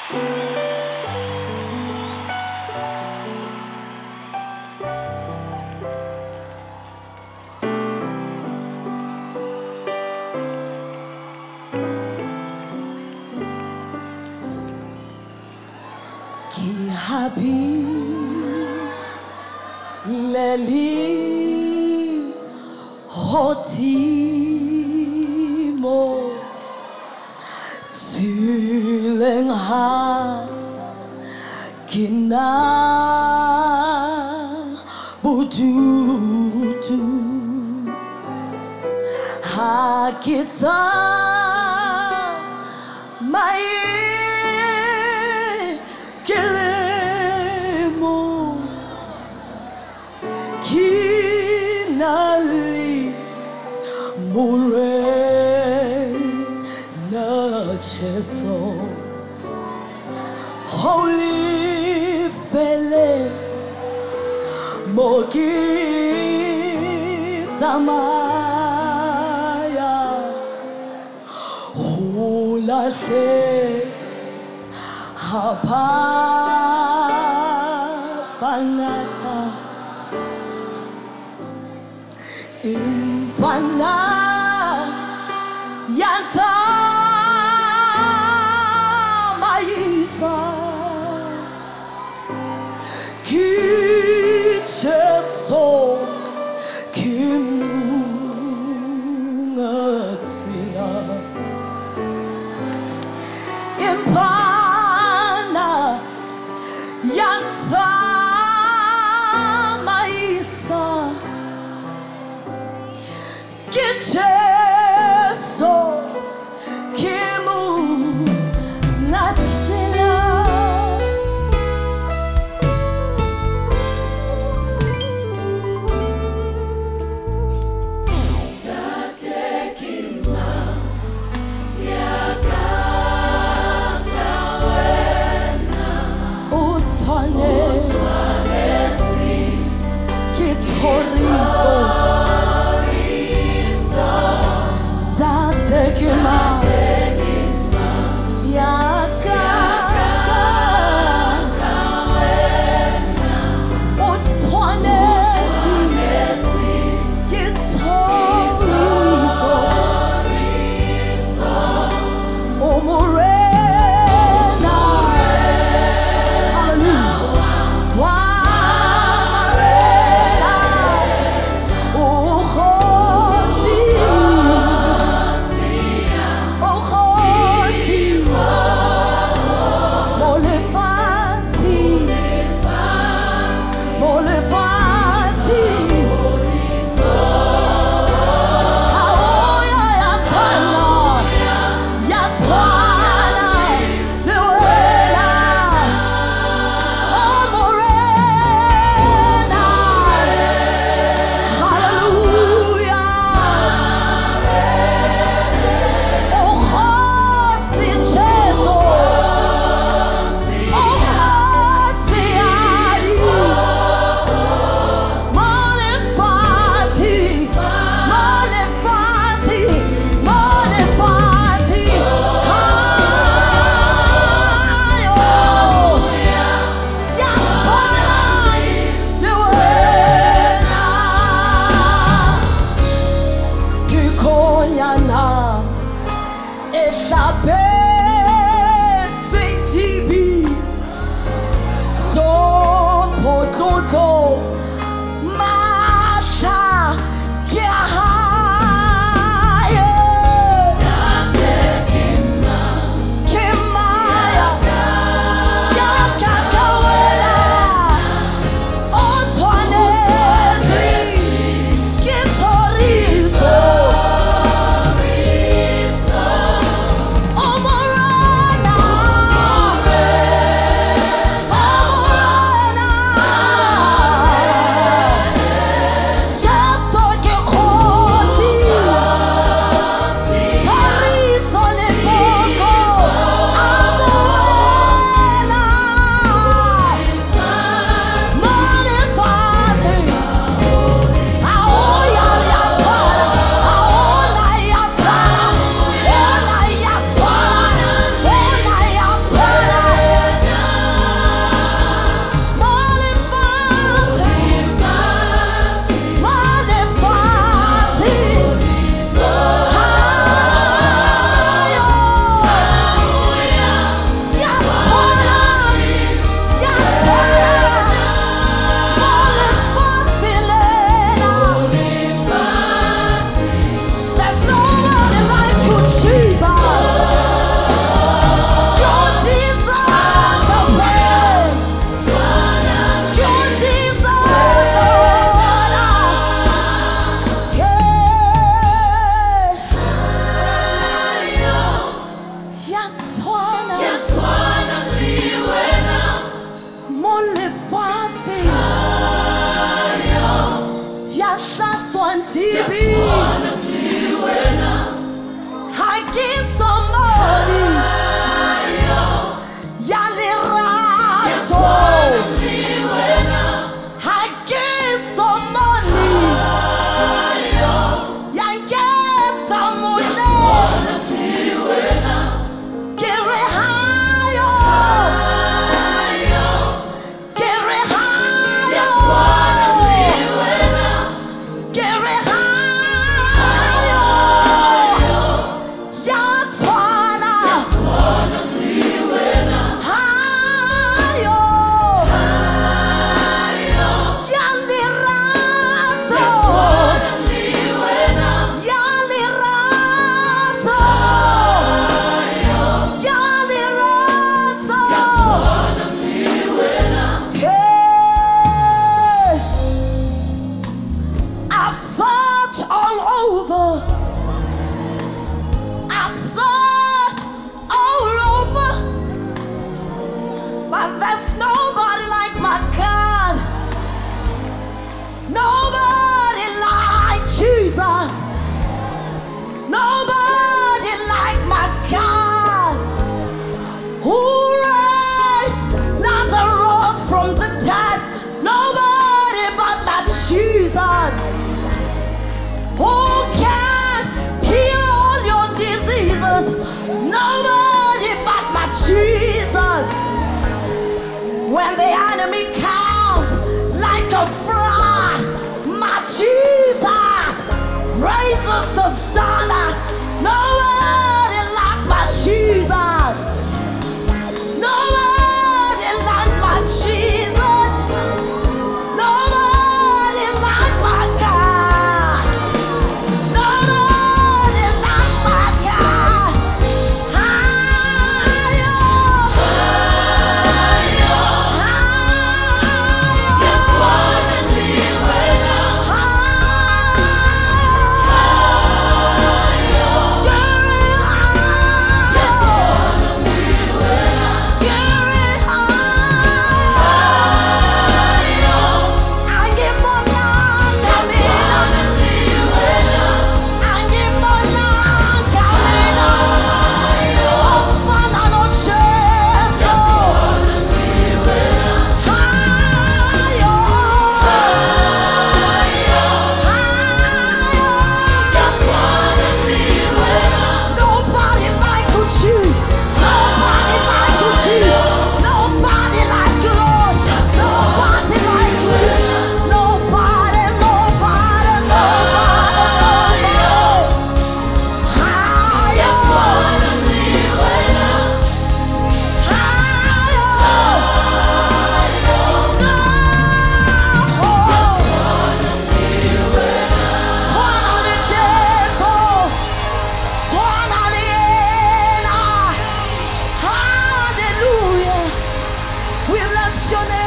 Ki happy leli hotimo tuleng ha kina bututu ha kita mai kilimo kinali mure na cheso holy fele mogi tamaya hula se hapa pangata impana yanta maisa kicheso kimungatia impana yanta maisa kicheso kimungatia Kitorizo There's nobody like my God. Nobody like Jesus. Nobody like my God. Who raised Lazarus from the dead? Nobody but my Jesus. Who can heal all your diseases? Nobody but my Jesus. When the enemy comes like a flood, my Jesus raises the standard. Nobody like my Jesus. Nobody like my Jesus. Nobody like my God. Nobody like my God. Higher. Yes, Hallelujah. We bless your name.